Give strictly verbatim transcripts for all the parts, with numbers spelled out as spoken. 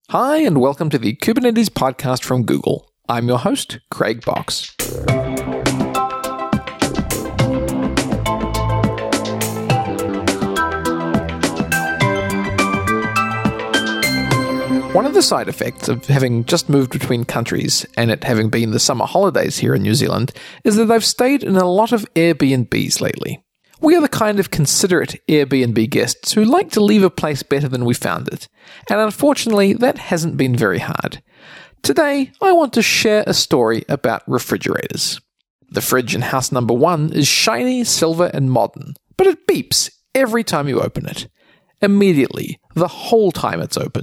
Hi, and welcome to the Kubernetes podcast from Google. I'm your host, Craig Box. One of the side effects of having just moved between countries and it having been the summer holidays here in New Zealand is that I've stayed in a lot of Airbnbs lately. We are the kind of considerate Airbnb guests who like to leave a place better than we found it, and unfortunately that hasn't been very hard. Today, I want to share a story about refrigerators. The fridge in house number one is shiny, silver, and modern, but it beeps every time you open it. Immediately, the whole time it's open.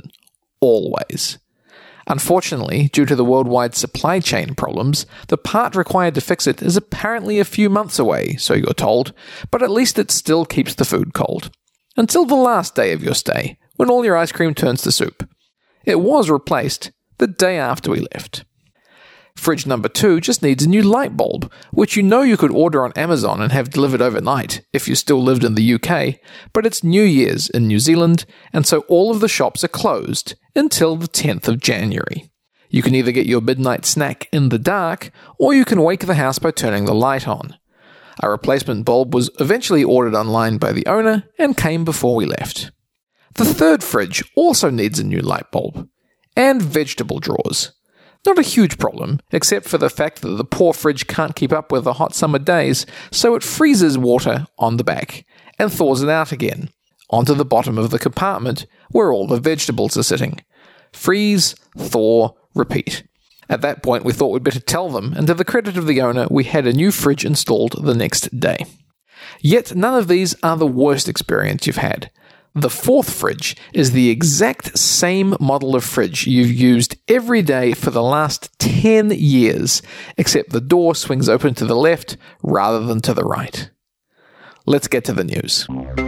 Always. Unfortunately, due to the worldwide supply chain problems, the part required to fix it is apparently a few months away, so you're told, but at least it still keeps the food cold. Until the last day of your stay, when all your ice cream turns to soup. It was replaced the day after we left. Fridge number two just needs a new light bulb, which you know you could order on Amazon and have delivered overnight if you still lived in the U K, but it's New Year's in New Zealand, and so all of the shops are closed until the tenth of January. You can either get your midnight snack in the dark, or you can wake the house by turning the light on. A replacement bulb was eventually ordered online by the owner and came before we left. The third fridge also needs a new light bulb. And vegetable drawers. Not a huge problem, except for the fact that the poor fridge can't keep up with the hot summer days, so it freezes water on the back and thaws it out again, onto the bottom of the compartment where all the vegetables are sitting. Freeze, thaw, repeat. At that point, we thought we'd better tell them, and to the credit of the owner, we had a new fridge installed the next day. Yet none of these are the worst experience you've had. The fourth fridge is the exact same model of fridge you've used every day for the last ten years, except the door swings open to the left rather than to the right. Let's get to the news.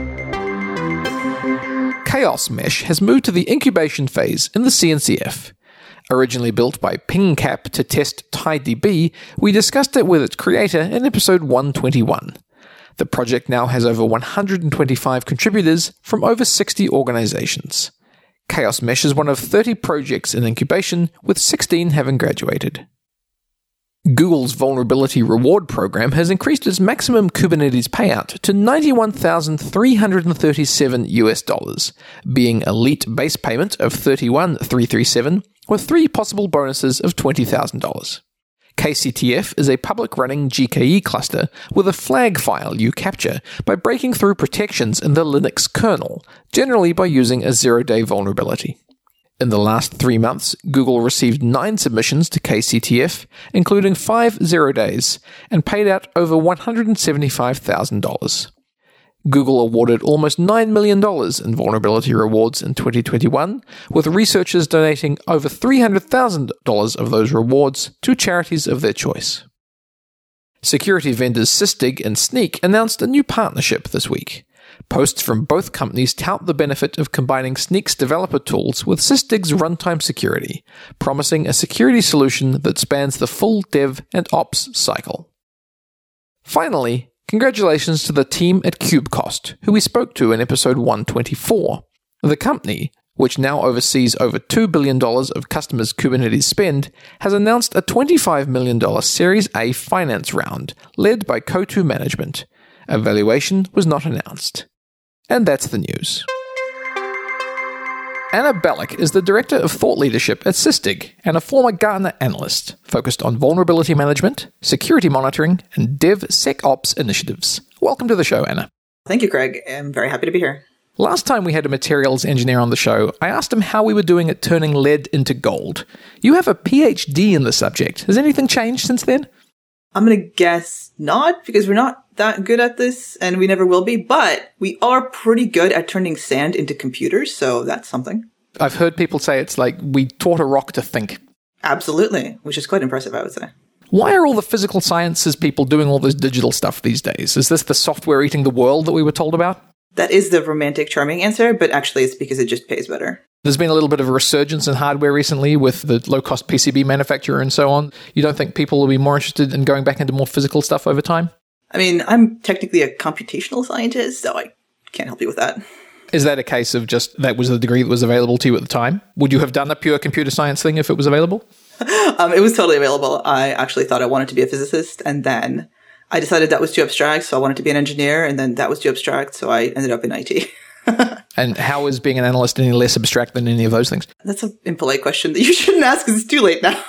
Chaos Mesh has moved to the incubation phase in the C N C F. Originally built by PingCap to test TiDB, we discussed it with its creator in episode one twenty-one. The project now has over one hundred twenty-five contributors from over sixty organizations. Chaos Mesh is one of thirty projects in incubation, with sixteen having graduated. Google's Vulnerability Reward Program has increased its maximum Kubernetes payout to ninety-one thousand three hundred thirty-seven US dollars, being elite base payment of thirty-one thousand three hundred thirty-seven, with three possible bonuses of twenty thousand dollars. K C T F is a public-running G K E cluster with a flag file you capture by breaking through protections in the Linux kernel, generally by using a zero-day vulnerability. In the last three months, Google received nine submissions to K C T F, including five zero days, and paid out over one hundred seventy-five thousand dollars. Google awarded almost nine million dollars in vulnerability rewards in twenty twenty-one, with researchers donating over three hundred thousand dollars of those rewards to charities of their choice. Security vendors Sysdig and Snyk announced a new partnership this week. Posts from both companies tout the benefit of combining Snyk's developer tools with Sysdig's runtime security, promising a security solution that spans the full dev and ops cycle. Finally, congratulations to the team at KubeCost, who we spoke to in episode one twenty-four. The company, which now oversees over two billion dollars of customers' Kubernetes spend, has announced a twenty-five million dollars Series A finance round, led by Coatue Management. A valuation was not announced. And that's the news. Anna Balick is the Director of Thought Leadership at Sysdig and a former Gartner analyst, focused on vulnerability management, security monitoring, and DevSecOps initiatives. Welcome to the show, Anna. Thank you, Craig. I'm very happy to be here. Last time we had a materials engineer on the show, I asked him how we were doing at turning lead into gold. You have a P H D in the subject. Has anything changed since then? I'm going to guess not, because we're not that good at this, and we never will be, but we are pretty good at turning sand into computers, so that's something. I've heard people say it's like we taught a rock to think. Absolutely, which is quite impressive, I would say. Why are all the physical sciences people doing all this digital stuff these days? Is this the software eating the world that we were told about? That is the romantic, charming answer, but actually it's because it just pays better. There's been a little bit of a resurgence in hardware recently with the low-cost P C B manufacturer and so on. You don't think people will be more interested in going back into more physical stuff over time? I mean, I'm technically a computational scientist, so I can't help you with that. Is that a case of just that was the degree that was available to you at the time? Would you have done a pure computer science thing if it was available? Um, it was totally available. I actually thought I wanted to be a physicist, and then I decided that was too abstract, so I wanted to be an engineer, and then that was too abstract, so I ended up in I T. And how is being an analyst any less abstract than any of those things? That's an impolite question that you shouldn't ask because it's too late now.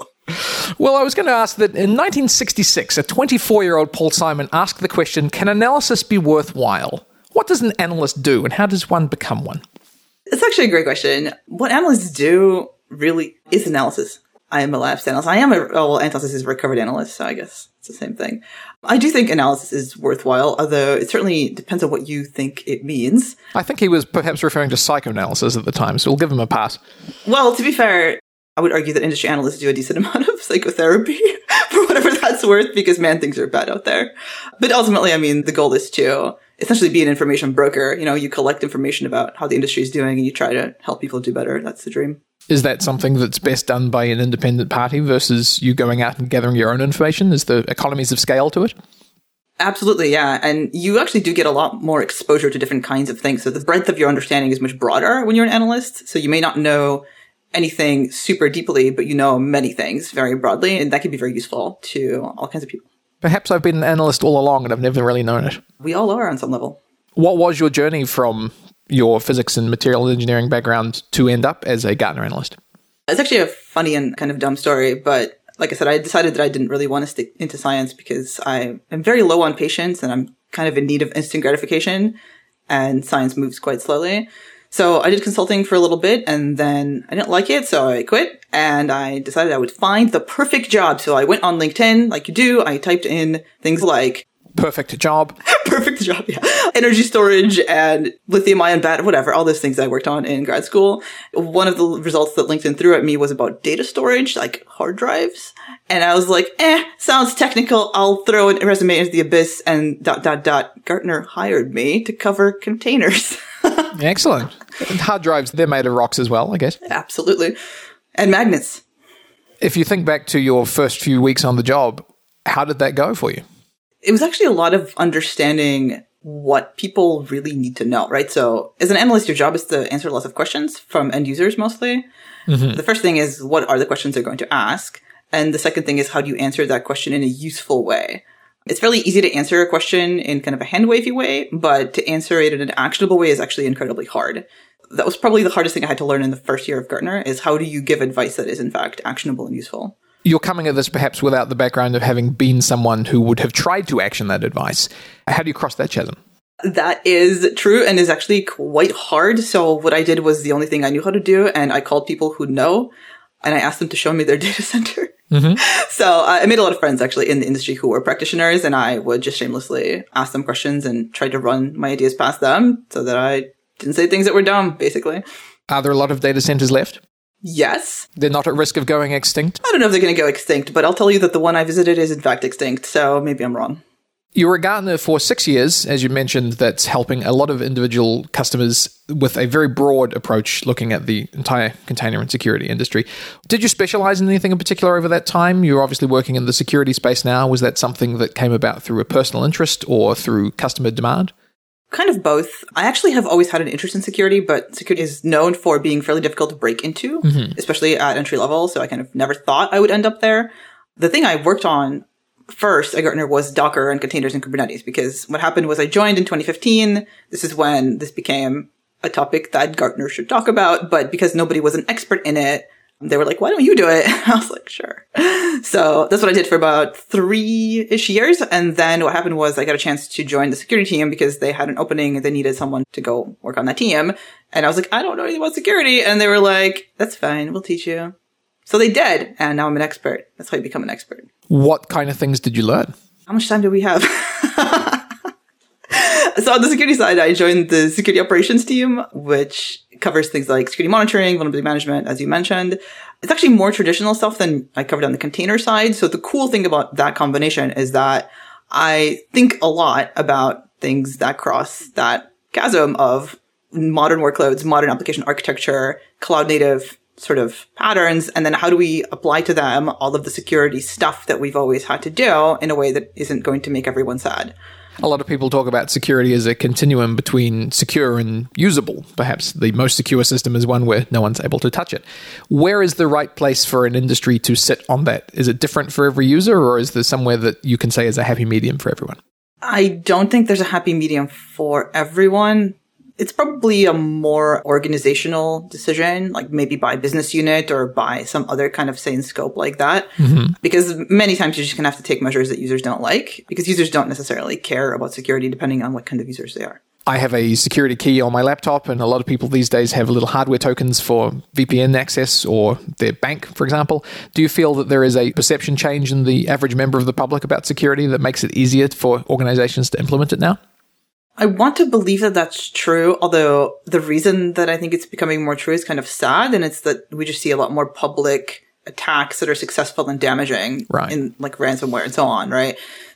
Well, I was going to ask that in nineteen sixty-six, a twenty-four-year-old Paul Simon asked the question, can analysis be worthwhile? What does an analyst do, and how does one become one? It's actually a great question. What analysts do really is analysis. I am a labs analyst. I am a, oh, well, analysis is a recovered analyst, so I guess it's the same thing. I do think analysis is worthwhile, although it certainly depends on what you think it means. I think he was perhaps referring to psychoanalysis at the time, so we'll give him a pass. Well, to be fair, I would argue that industry analysts do a decent amount of psychotherapy for whatever that's worth, because man, things are bad out there. But ultimately, I mean, the goal is to essentially be an information broker. You know, you collect information about how the industry is doing and you try to help people do better. That's the dream. Is that something that's best done by an independent party versus you going out and gathering your own information? Is there economies of scale to it? Absolutely, yeah. And you actually do get a lot more exposure to different kinds of things. So the breadth of your understanding is much broader when you're an analyst. So you may not know anything super deeply, but you know many things very broadly. And that can be very useful to all kinds of people. Perhaps I've been an analyst all along and I've never really known it. We all are on some level. What was your journey from your physics and material engineering background to end up as a Gartner analyst? It's actually a funny and kind of dumb story, but like I said, I decided that I didn't really want to stick into science because I am very low on patience and I'm kind of in need of instant gratification, and science moves quite slowly. So I did consulting for a little bit and then I didn't like it, so I quit and I decided I would find the perfect job. So I went on LinkedIn like you do. I typed in things like perfect job. Perfect job, yeah. Energy storage and lithium ion battery, whatever, all those things I worked on in grad school. One of the results that LinkedIn threw at me was about data storage, like hard drives. And I was like, eh, sounds technical. I'll throw a resume into the abyss and dot, dot, dot. Gartner hired me to cover containers. Excellent. And hard drives, they're made of rocks as well, I guess. Absolutely. And magnets. If you think back to your first few weeks on the job, how did that go for you? It was actually a lot of understanding what people really need to know, right? So as an analyst, your job is to answer lots of questions from end users mostly. Mm-hmm. The first thing is, what are the questions they're going to ask? And the second thing is, how do you answer that question in a useful way? It's really easy to answer a question in kind of a hand-wavy way, but to answer it in an actionable way is actually incredibly hard. That was probably the hardest thing I had to learn in the first year of Gartner, is how do you give advice that is in fact actionable and useful? You're coming at this perhaps without the background of having been someone who would have tried to action that advice. How do you cross that chasm? That is true and is actually quite hard. So what I did was the only thing I knew how to do, and I called people who know, and I asked them to show me their data center. Mm-hmm. So uh, I made a lot of friends actually in the industry who were practitioners, and I would just shamelessly ask them questions and try to run my ideas past them so that I didn't say things that were dumb, basically. Are there a lot of data centers left? Yes. They're not at risk of going extinct? I don't know if they're going to go extinct, but I'll tell you that the one I visited is in fact extinct, so maybe I'm wrong. You were a Gartner for six years, as you mentioned, that's helping a lot of individual customers with a very broad approach looking at the entire container and security industry. Did you specialize in anything in particular over that time? You're obviously working in the security space now. Was that something that came about through a personal interest or through customer demand? Kind of both. I actually have always had an interest in security, but security is known for being fairly difficult to break into, mm-hmm. especially at entry level. So I kind of never thought I would end up there. The thing I worked on first at Gartner was Docker and containers and Kubernetes, because what happened was I joined in twenty fifteen. This is when this became a topic that Gartner should talk about. But because nobody was an expert in it, they were like, why don't you do it? I was like, sure. So that's what I did for about three-ish years. And then what happened was I got a chance to join the security team because they had an opening and they needed someone to go work on that team. And I was like, I don't know anything about security. And they were like, that's fine. We'll teach you. So they did. And now I'm an expert. That's how you become an expert. What kind of things did you learn? How much time do we have? So on the security side, I joined the security operations team, which covers things like security monitoring, vulnerability management, as you mentioned. It's actually more traditional stuff than I covered on the container side. So the cool thing about that combination is that I think a lot about things that cross that chasm of modern workloads, modern application architecture, cloud native sort of patterns, and then how do we apply to them all of the security stuff that we've always had to do in a way that isn't going to make everyone sad. A lot of people talk about security as a continuum between secure and usable. Perhaps the most secure system is one where no one's able to touch it. Where is the right place for an industry to sit on that? Is it different for every user, or is there somewhere that you can say is a happy medium for everyone? I don't think there's a happy medium for everyone. It's probably a more organizational decision, like maybe by business unit or by some other kind of sane scope like that. Mm-hmm. Because many times you're just going to have to take measures that users don't like, because users don't necessarily care about security depending on what kind of users they are. I have a security key on my laptop, and a lot of people these days have little hardware tokens for V P N access or their bank, for example. Do you feel that there is a perception change in the average member of the public about security that makes it easier for organizations to implement it now? I want to believe that that's true, although the reason that I think it's becoming more true is kind of sad, and it's that we just see a lot more public attacks that are successful and damaging, right, in like ransomware and so on, right?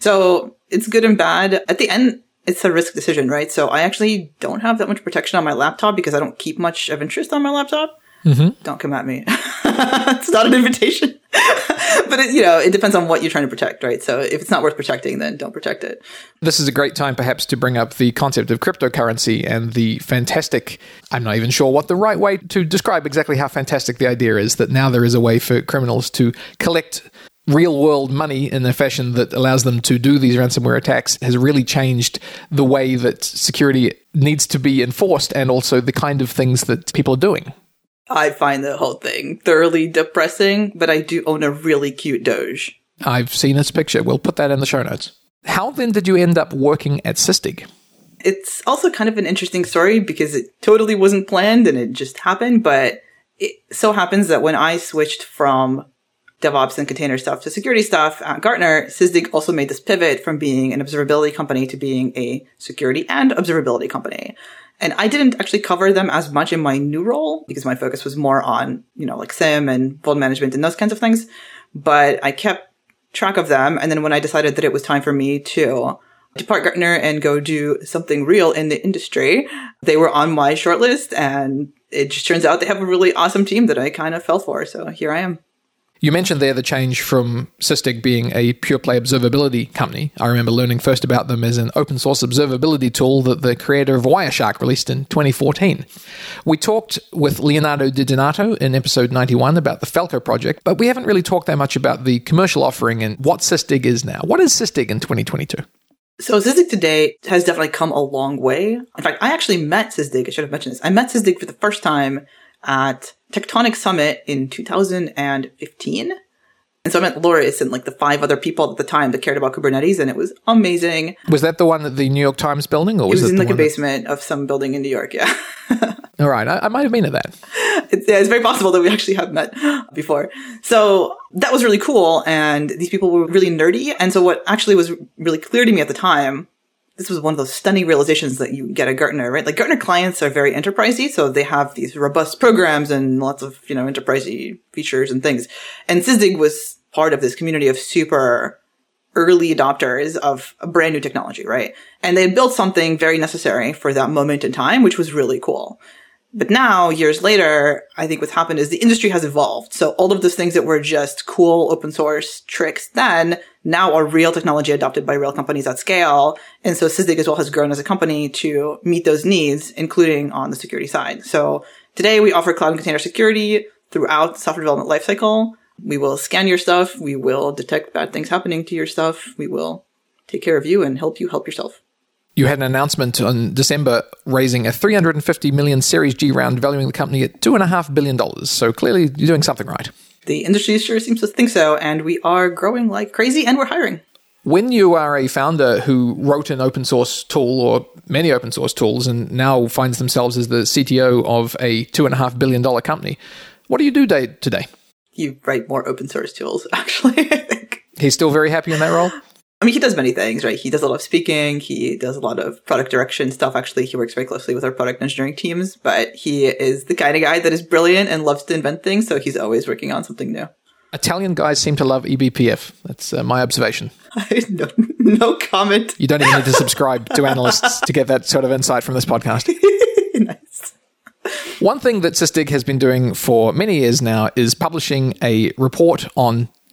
So it's good and bad. At the end, it's a risk decision, right? So I actually don't have that much protection on my laptop because I don't keep much of interest on my laptop. Mm-hmm. Don't come at me. It's not an invitation. But, it, you know, it depends on what you're trying to protect, right? So if it's not worth protecting, then don't protect it. This is a great time perhaps to bring up the concept of cryptocurrency and the fantastic, I'm not even sure what the right way to describe exactly how fantastic the idea is, that now there is a way for criminals to collect real-world money in a fashion that allows them to do these ransomware attacks has really changed the way that security needs to be enforced and also the kind of things that people are doing. I find the whole thing thoroughly depressing, but I do own a really cute Doge. I've seen its picture. We'll put that in the show notes. How then did you end up working at Sysdig? It's also kind of an interesting story because it totally wasn't planned and it just happened, but it so happens that when I switched from DevOps and container stuff to security stuff at Gartner, Sysdig also made this pivot from being an observability company to being a security and observability company. And I didn't actually cover them as much in my new role because my focus was more on, you know, like SIEM and vuln management and those kinds of things. But I kept track of them. And then when I decided that it was time for me to depart Gartner and go do something real in the industry, they were on my shortlist. And it just turns out they have a really awesome team that I kind of fell for. So here I am. You mentioned there the change from Sysdig being a pure-play observability company. I remember learning first about them as an open-source observability tool that the creator of Wireshark released in twenty fourteen. We talked with Leonardo Di Donato in episode ninety-one about the Falco project, but we haven't really talked that much about the commercial offering and what Sysdig is now. What is Sysdig in twenty twenty-two? So Sysdig today has definitely come a long way. In fact, I actually met Sysdig. I should have mentioned this. I met Sysdig for the first time at Tectonic Summit in two thousand fifteen. And so I met Loris and like the five other people at the time that cared about Kubernetes, and it was amazing. Was that the one at the New York Times building? Or was it was it in like a that... basement of some building in New York, yeah. All right, I, I might have been at that. It's, yeah, it's very possible that we actually have met before. So that was really cool, and these people were really nerdy. And so what actually was really clear to me at the time, this was one of those stunning realizations that you get at Gartner, right? Like Gartner clients are very enterprisey, so they have these robust programs and lots of, you know, enterprisey features and things. And Sysdig was part of this community of super early adopters of a brand new technology, right? And they had built something very necessary for that moment in time, which was really cool. But now, years later, I think what's happened is the industry has evolved. So all of those things that were just cool open source tricks then now are real technology adopted by real companies at scale. And so Sysdig as well has grown as a company to meet those needs, including on the security side. So today we offer cloud and container security throughout the software development lifecycle. We will scan your stuff. We will detect bad things happening to your stuff. We will take care of you and help you help yourself. You had an announcement in December raising a three hundred fifty million dollars Series G round, valuing the company at two point five billion dollars. So clearly you're doing something right. The industry sure seems to think so, and we are growing like crazy, and we're hiring. When you are a founder who wrote an open source tool or many open source tools and now finds themselves as the C T O of a two point five billion dollars company, what do you do day to day? You write more open source tools, actually, I think. He's still very happy in that role? I mean, he does many things, right? He does a lot of speaking. He does a lot of product direction stuff. Actually, he works very closely with our product engineering teams, but he is the kind of guy that is brilliant and loves to invent things. So he's always working on something new. Italian guys seem to love E B P F. That's uh, my observation. I no, no comment. You don't even need to subscribe to analysts to get that sort of insight from this podcast. Nice. One thing that Sysdig has been doing for many years now is publishing a report on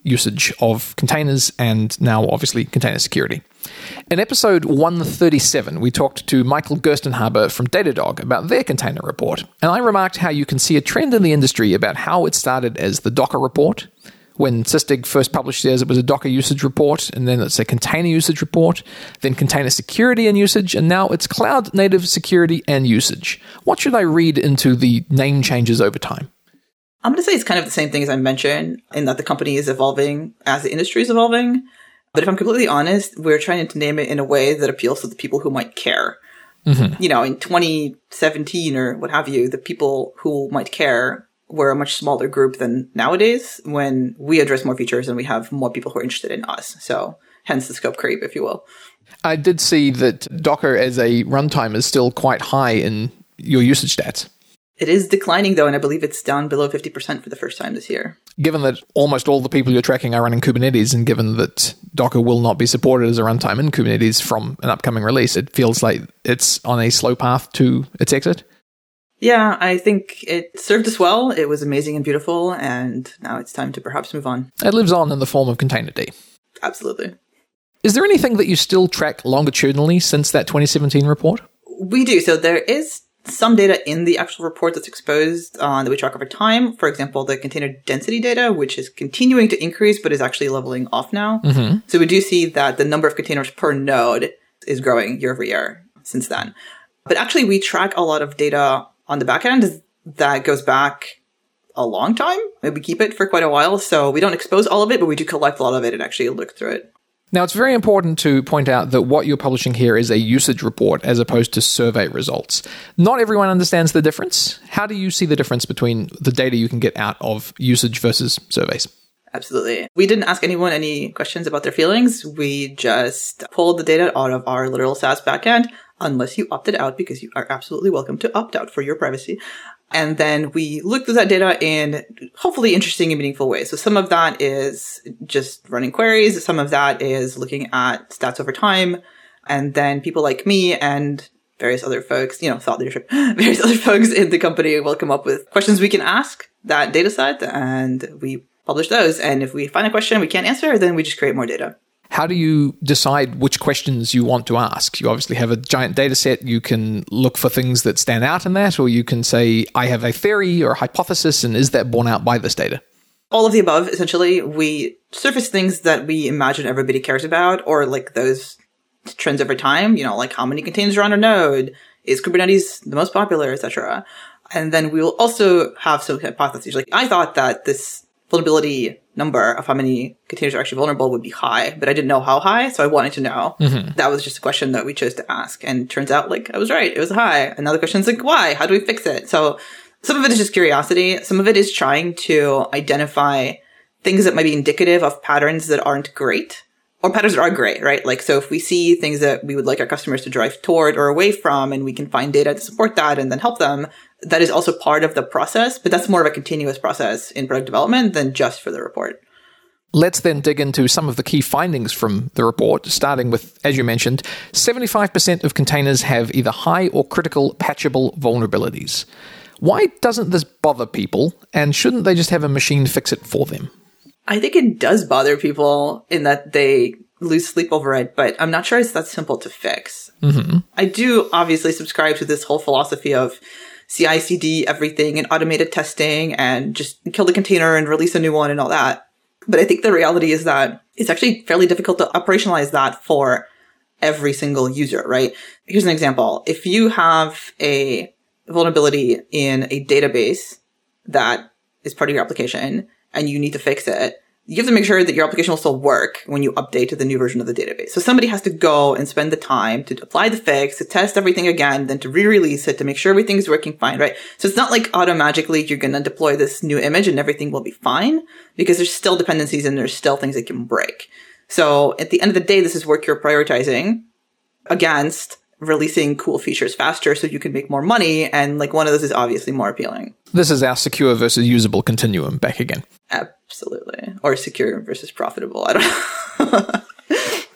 usage of containers and now obviously container security. In episode one thirty-seven, we talked to Michael Gerstenhaber from Datadog about their container report, and I remarked how you can see a trend in the industry about how it started as the Docker report. When Sysdig first published theirs, it was a Docker usage report, and then it's a container usage report, then container security and usage, and now it's cloud native security and usage. What should I read into the name changes over time? I'm going to say it's kind of the same thing as I mentioned, in that the company is evolving as the industry is evolving. But if I'm completely honest, we're trying to name it in a way that appeals to the people who might care. Mm-hmm. You know, in twenty seventeen or what have you, the people who might care were a much smaller group than nowadays, when we address more features and we have more people who are interested in us. So hence the scope creep, if you will. I did see that Docker as a runtime is still quite high in your usage stats. It is declining, though, and I believe it's down below fifty percent for the first time this year. Given that almost all the people you're tracking are running Kubernetes, and given that Docker will not be supported as a runtime in Kubernetes from an upcoming release, it feels like it's on a slow path to its exit. Yeah, I think it served us well. It was amazing and beautiful, and now it's time to perhaps move on. It lives on in the form of Containerd. Absolutely. Is there anything that you still track longitudinally since that twenty seventeen report? We do. So there is some data in the actual report that's exposed uh, that we track over time. For example, the container density data, which is continuing to increase, but is actually leveling off now. Mm-hmm. So we do see that the number of containers per node is growing year over year since then. But actually, we track a lot of data on the back end that goes back a long time. We keep it for quite a while. So we don't expose all of it, but we do collect a lot of it and actually look through it. Now, it's very important to point out that what you're publishing here is a usage report as opposed to survey results. Not everyone understands the difference. How do you see the difference between the data you can get out of usage versus surveys? Absolutely. We didn't ask anyone any questions about their feelings. We just pulled the data out of our literal SaaS backend, unless you opted out, because you are absolutely welcome to opt out for your privacy. And then we looked at that data in hopefully interesting and meaningful ways. So some of that is just running queries. Some of that is looking at stats over time. And then people like me and various other folks, you know, thought leadership, various other folks in the company will come up with questions we can ask that data set, and we publish those. And if we find a question we can't answer, then we just create more data. How do you decide which questions you want to ask? You obviously have a giant data set. You can look for things that stand out in that, or you can say, I have a theory or a hypothesis, and is that borne out by this data? All of the above, essentially. We surface things that we imagine everybody cares about, or like those trends over time, you know, like how many containers are on a node, is Kubernetes the most popular, et cetera. And then we will also have some hypotheses. Like, I thought that this vulnerability number of how many containers are actually vulnerable would be high, but I didn't know how high, so I wanted to know. Mm-hmm. That was just a question that we chose to ask. And it turns out, like, I was right. It was high. Another question is like, why? How do we fix it? So some of it is just curiosity. Some of it is trying to identify things that might be indicative of patterns that aren't great, or patterns that are great, right? Like, so if we see things that we would like our customers to drive toward or away from, and we can find data to support that and then help them, that is also part of the process, but that's more of a continuous process in product development than just for the report. Let's then dig into some of the key findings from the report, starting with, as you mentioned, seventy-five percent of containers have either high or critical patchable vulnerabilities. Why doesn't this bother people, and shouldn't they just have a machine fix it for them? I think it does bother people in that they lose sleep over it, but I'm not sure it's that simple to fix. Mm-hmm. I do obviously subscribe to this whole philosophy of C I C D everything and automated testing and just kill the container and release a new one and all that. But I think the reality is that it's actually fairly difficult to operationalize that for every single user, right? Here's an example. If you have a vulnerability in a database that is part of your application and you need to fix it, you have to make sure that your application will still work when you update to the new version of the database. So somebody has to go and spend the time to apply the fix, to test everything again, then to re-release it, to make sure everything is working fine, right? So it's not like auto-magically you're going to deploy this new image and everything will be fine, because there's still dependencies and there's still things that can break. So at the end of the day, this is work you're prioritizing against releasing cool features faster so you can make more money. And like one of those is obviously more appealing. This is our secure versus usable continuum back again. Absolutely. Or secure versus profitable. I don't know.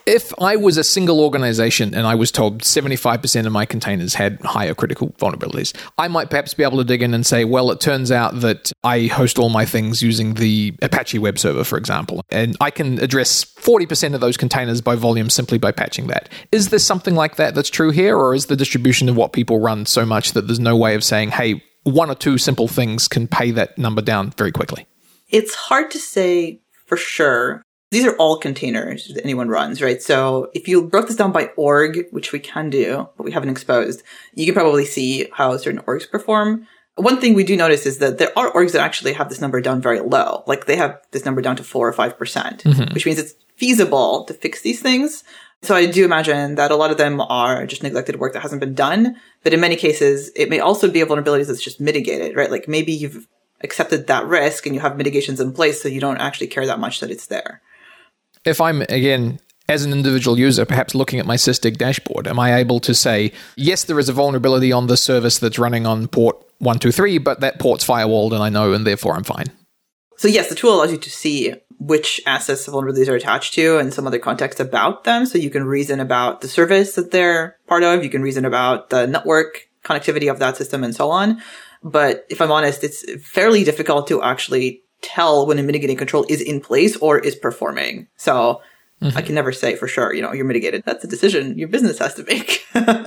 If I was a single organization and I was told seventy-five percent of my containers had higher critical vulnerabilities, I might perhaps be able to dig in and say, well, it turns out that I host all my things using the Apache web server, for example, and I can address forty percent of those containers by volume simply by patching that. Is there something like that that's true here, or is the distribution of what people run so much that there's no way of saying, hey, one or two simple things can pay that number down very quickly? It's hard to say for sure. These are all containers that anyone runs, right? So if you broke this down by org, which we can do, but we haven't exposed, you can probably see how certain orgs perform. One thing we do notice is that there are orgs that actually have this number down very low. Like they have this number down to four or five percent, mm-hmm. which means it's feasible to fix these things. So I do imagine that a lot of them are just neglected work that hasn't been done. But in many cases, it may also be a vulnerability that's just mitigated, right? Like maybe you've accepted that risk and you have mitigations in place so you don't actually care that much that it's there. If I'm, again, as an individual user, perhaps looking at my Sysdig dashboard, am I able to say, yes, there is a vulnerability on the service that's running on port one two three, but that port's firewalled and I know, and therefore I'm fine? So yes, the tool allows you to see which assets the vulnerabilities are attached to and some other context about them. So you can reason about the service that they're part of. You can reason about the network connectivity of that system and so on. But if I'm honest, it's fairly difficult to actually tell when a mitigating control is in place or is performing. So mm-hmm. I can never say for sure, you know, you're mitigated. That's a decision your business has to make.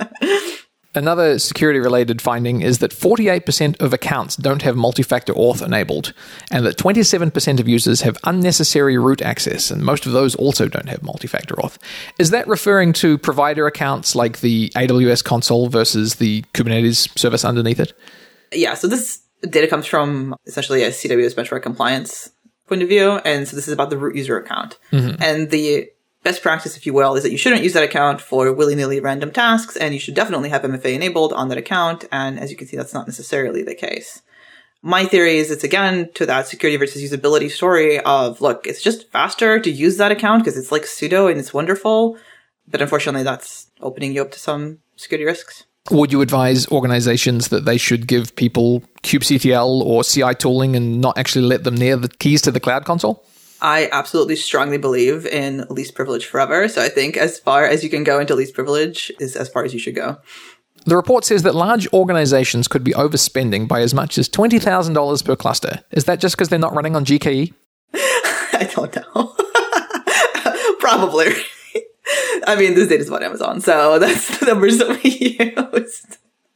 Another security-related finding is that forty-eight percent of accounts don't have multi-factor auth enabled, and that twenty-seven percent of users have unnecessary root access, and most of those also don't have multi-factor auth. Is that referring to provider accounts like the A W S console versus the Kubernetes service underneath it? Yeah, so this data comes from essentially a C W S benchmark compliance point of view, and so this is about the root user account. Mm-hmm. And the best practice, if you will, is that you shouldn't use that account for willy-nilly random tasks, and you should definitely have M F A enabled on that account, and as you can see, that's not necessarily the case. My theory is it's, again, to that security versus usability story of, look, it's just faster to use that account because it's like sudo and it's wonderful, but unfortunately that's opening you up to some security risks. Would you advise organizations that they should give people kubectl or C I tooling and not actually let them near the keys to the cloud console? I absolutely strongly believe in least privilege forever. So I think as far as you can go into least privilege is as far as you should go. The report says that large organizations could be overspending by as much as twenty thousand dollars per cluster. Is that just because they're not running on G K E? I don't know. Probably. I mean, this data is about Amazon, so that's the numbers that we used.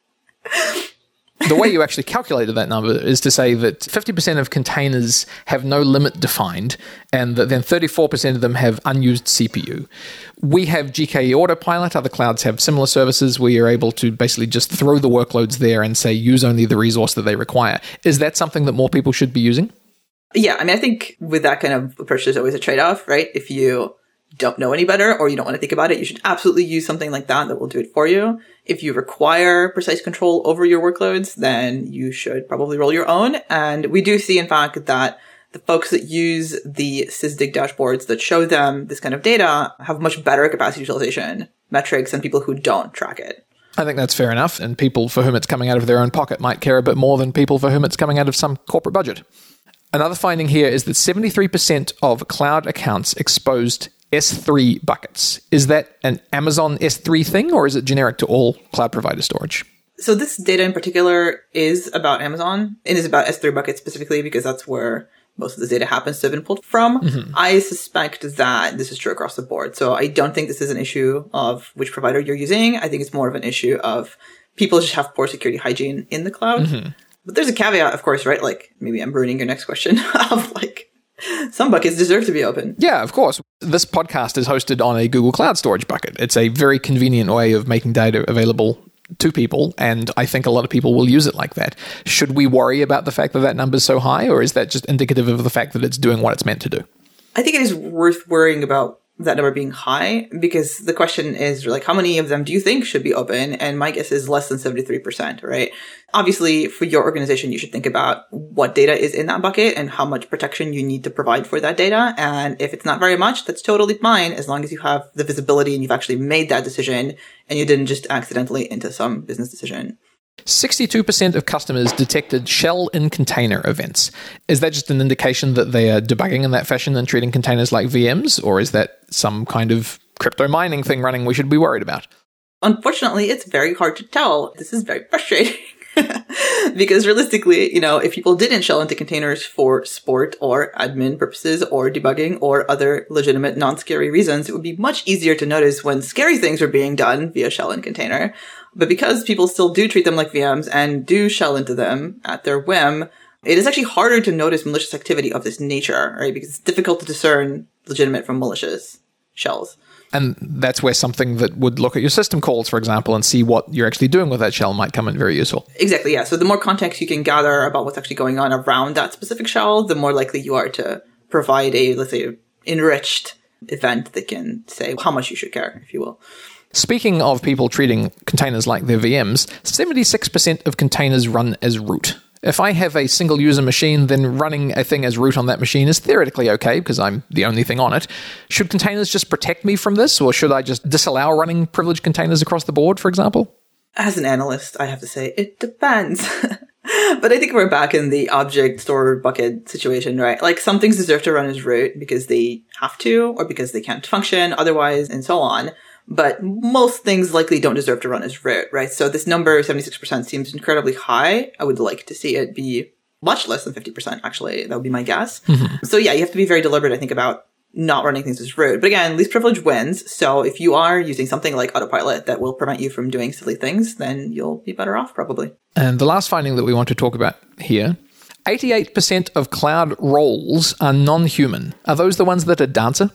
The way you actually calculated that number is to say that fifty percent of containers have no limit defined, and that then thirty-four percent of them have unused C P U. We have G K E Autopilot. Other clouds have similar services where you're able to basically just throw the workloads there and say use only the resource that they require. Is that something that more people should be using? Yeah, I mean, I think with that kind of approach, there's always a trade-off, right? If you don't know any better or you don't want to think about it, you should absolutely use something like that that will do it for you. If you require precise control over your workloads, then you should probably roll your own. And we do see, in fact, that the folks that use the Sysdig dashboards that show them this kind of data have much better capacity utilization metrics than people who don't track it. I think that's fair enough. And people for whom it's coming out of their own pocket might care a bit more than people for whom it's coming out of some corporate budget. Another finding here is that seventy-three percent of cloud accounts exposed S three buckets. Is that an Amazon S three thing, or is it generic to all cloud provider storage? So this data in particular is about Amazon. It is about S three buckets specifically because that's where most of the data happens to have been pulled from. Mm-hmm. I suspect that this is true across the board. So I don't think this is an issue of which provider you're using. I think it's more of an issue of people just have poor security hygiene in the cloud. Mm-hmm. But there's a caveat, of course, right? Like maybe I'm ruining your next question of like, some buckets deserve to be open. Yeah, of course. This podcast is hosted on a Google Cloud Storage bucket. It's a very convenient way of making data available to people, and I think a lot of people will use it like that. Should we worry about the fact that that number is so high, or is that just indicative of the fact that it's doing what it's meant to do? I think it is worth worrying about that number being high, because the question is like, how many of them do you think should be open? And my guess is less than seventy-three percent, right? Obviously, for your organization, you should think about what data is in that bucket and how much protection you need to provide for that data. And if it's not very much, that's totally fine, as long as you have the visibility and you've actually made that decision and you didn't just accidentally into some business decision. sixty-two percent of customers detected shell in container events. Is that just an indication that they are debugging in that fashion and treating containers like V Ms, or is that some kind of crypto mining thing running we should be worried about? Unfortunately, it's very hard to tell. This is very frustrating. Because realistically, you know, if people didn't shell into containers for sport or admin purposes or debugging or other legitimate non-scary reasons, it would be much easier to notice when scary things are being done via shell and container. But because people still do treat them like V Ms and do shell into them at their whim, it is actually harder to notice malicious activity of this nature, right? Because it's difficult to discern legitimate from malicious shells. And that's where something that would look at your system calls, for example, and see what you're actually doing with that shell might come in very useful. Exactly, yeah. So the more context you can gather about what's actually going on around that specific shell, the more likely you are to provide a, let's say, enriched event that can say how much you should care, if you will. Speaking of people treating containers like their V Ms, seventy-six percent of containers run as root. If I have a single user machine, then running a thing as root on that machine is theoretically okay because I'm the only thing on it. Should containers just protect me from this, or should I just disallow running privileged containers across the board, for example? As an analyst, I have to say, it depends. But I think we're back in the object store bucket situation, right? Like some things deserve to run as root because they have to or because they can't function otherwise and so on. But most things likely don't deserve to run as root, right? So this number, seventy-six percent, seems incredibly high. I would like to see it be much less than fifty percent, actually. That would be my guess. Mm-hmm. So yeah, you have to be very deliberate, I think, about not running things as root. But again, least privilege wins. So if you are using something like Autopilot that will prevent you from doing silly things, then you'll be better off, probably. And the last finding that we want to talk about here, eighty-eight percent of cloud roles are non-human. Are those the ones that are dancer?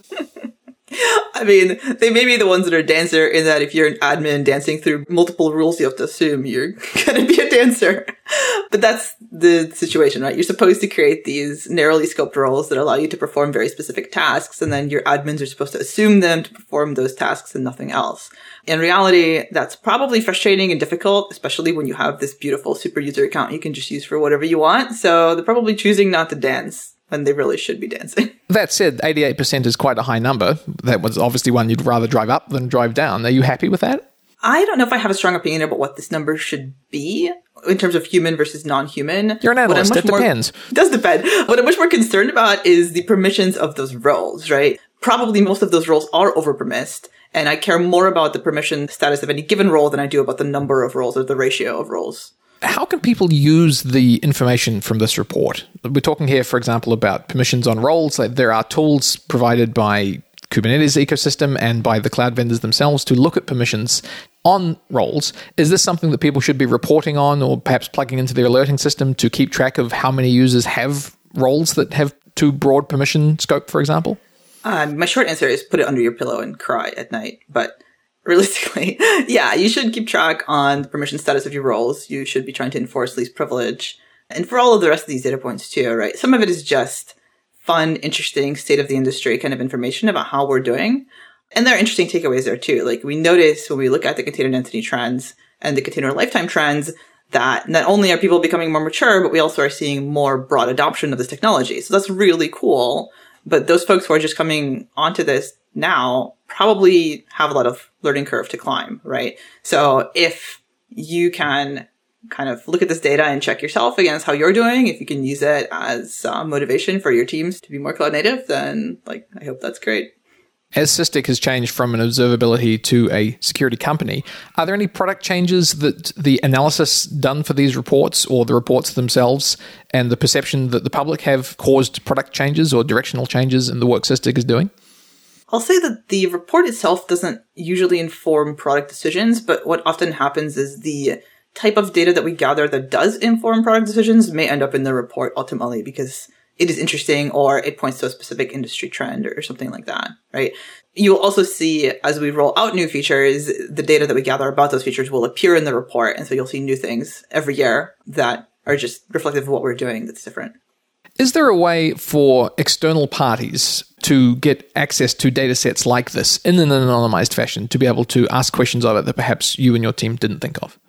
I mean, they may be the ones that are dancer in that if you're an admin dancing through multiple rules, you have to assume you're going to be a dancer. But that's the situation, right? You're supposed to create these narrowly scoped roles that allow you to perform very specific tasks, and then your admins are supposed to assume them to perform those tasks and nothing else. In reality, that's probably frustrating and difficult, especially when you have this beautiful super user account you can just use for whatever you want. So they're probably choosing not to dance when they really should be dancing. That said, eighty-eight percent is quite a high number. That was obviously one you'd rather drive up than drive down. Are you happy with that? I don't know if I have a strong opinion about what this number should be in terms of human versus non-human. You're an analyst. It more, depends. It does depend. What I'm much more concerned about is the permissions of those roles, right? Probably most of those roles are over-permissed, and I care more about the permission status of any given role than I do about the number of roles or the ratio of roles. How can people use the information from this report? We're talking here, for example, about permissions on roles. Like there are tools provided by Kubernetes ecosystem and by the cloud vendors themselves to look at permissions on roles. Is this something that people should be reporting on or perhaps plugging into their alerting system to keep track of how many users have roles that have too broad permission scope, for example? Uh, my short answer is put it under your pillow and cry at night. But realistically, yeah, you should keep track on the permission status of your roles. You should be trying to enforce least privilege. And for all of the rest of these data points too, right? Some of it is just fun, interesting, state of the industry kind of information about how we're doing. And there are interesting takeaways there too. Like we notice when we look at the container density trends and the container lifetime trends that not only are people becoming more mature, but we also are seeing more broad adoption of this technology. So that's really cool. But those folks who are just coming onto this now probably have a lot of learning curve to climb, right? So if you can kind of look at this data and check yourself against how you're doing, if you can use it as uh, motivation for your teams to be more cloud native, then like I hope that's great. As Sysdig has changed from an observability to a security company, are there any product changes that the analysis done for these reports or the reports themselves and the perception that the public have caused product changes or directional changes in the work Sysdig is doing? I'll say that the report itself doesn't usually inform product decisions, but what often happens is the type of data that we gather that does inform product decisions may end up in the report ultimately because it is interesting or it points to a specific industry trend or something like that, right? You'll also see as we roll out new features, the data that we gather about those features will appear in the report. And so you'll see new things every year that are just reflective of what we're doing that's different. Is there a way for external parties to get access to data sets like this in an anonymized fashion to be able to ask questions of it that perhaps you and your team didn't think of?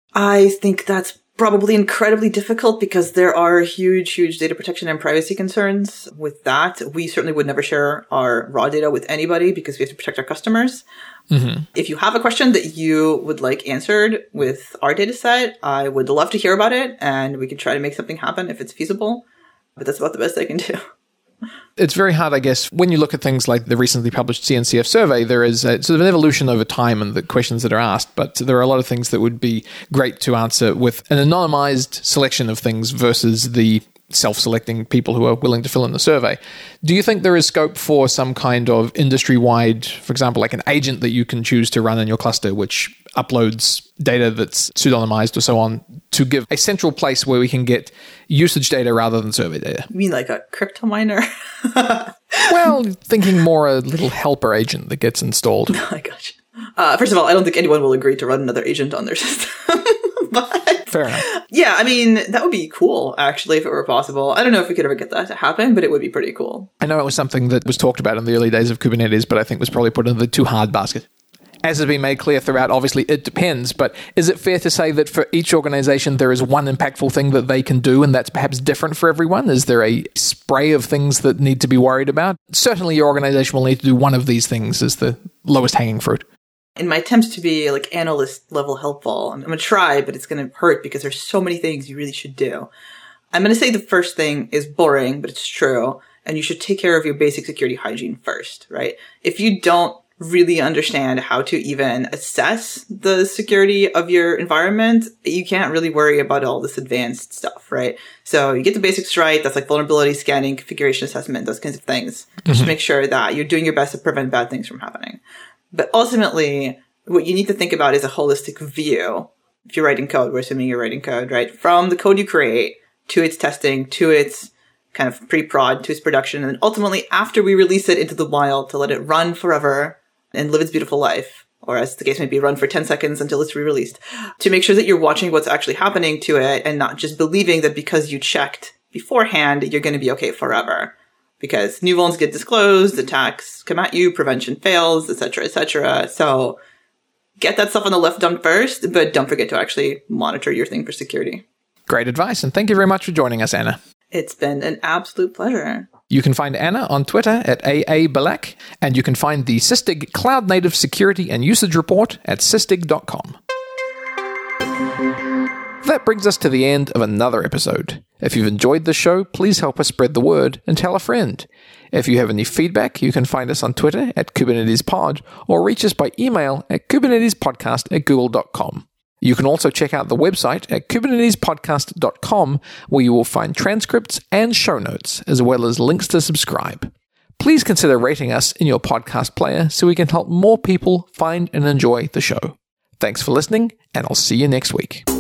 I think that's probably incredibly difficult because there are huge, huge data protection and privacy concerns with that. We certainly would never share our raw data with anybody because we have to protect our customers. Mm-hmm. If you have a question that you would like answered with our data set, I would love to hear about it and we can try to make something happen if it's feasible. But that's about the best I can do. It's very hard, I guess, when you look at things like the recently published C N C F survey, there is a, sort of an evolution over time in the questions that are asked, but there are a lot of things that would be great to answer with an anonymized selection of things versus the self-selecting people who are willing to fill in the survey. Do you think there is scope for some kind of industry-wide, for example, like an agent that you can choose to run in your cluster, which uploads data that's pseudonymized or so on, to give a central place where we can get usage data rather than survey data? You mean like a crypto miner? Well, thinking more a little helper agent that gets installed. I gotcha. Uh, first of all, I don't think anyone will agree to run another agent on their system. But fair enough. Yeah, I mean, that would be cool, actually, if it were possible. I don't know if we could ever get that to happen, but it would be pretty cool. I know it was something that was talked about in the early days of Kubernetes, but I think was probably put in the too hard basket. As has been made clear throughout, obviously, it depends, but is it fair to say that for each organization, there is one impactful thing that they can do, and that's perhaps different for everyone? Is there a spray of things that need to be worried about? Certainly, your organization will need to do one of these things as the lowest hanging fruit. In my attempts to be like analyst level helpful, I'm, I'm going to try, but it's going to hurt because there's so many things you really should do. I'm going to say the first thing is boring, but it's true. And you should take care of your basic security hygiene first, right? If you don't really understand how to even assess the security of your environment, you can't really worry about all this advanced stuff, right? So you get the basics right. That's like vulnerability scanning, configuration assessment, those kinds of things. Mm-hmm. Just make sure that you're doing your best to prevent bad things from happening. But ultimately, what you need to think about is a holistic view. If you're writing code, we're assuming you're writing code, right? From the code you create to its testing, to its kind of pre-prod, to its production, and then ultimately after we release it into the wild to let it run forever and live its beautiful life, or as the case may be, run for ten seconds until it's re-released, to make sure that you're watching what's actually happening to it and not just believing that because you checked beforehand, you're going to be okay forever. Because new vulns get disclosed, attacks come at you, prevention fails, et cetera, et cetera. So get that stuff on the left dump first, but don't forget to actually monitor your thing for security. Great advice, and thank you very much for joining us, Anna. It's been an absolute pleasure. You can find Anna on Twitter at A A Balak, and you can find the Sysdig Cloud Native Security and Usage Report at sysdig dot com. That brings us to the end of another episode. If you've enjoyed the show, please help us spread the word and tell a friend. If you have any feedback, you can find us on Twitter at KubernetesPod or reach us by email at kubernetespodcast at google dot com. You can also check out the website at kubernetes podcast dot com, where you will find transcripts and show notes, as well as links to subscribe. Please consider rating us in your podcast player so we can help more people find and enjoy the show. Thanks for listening, and I'll see you next week.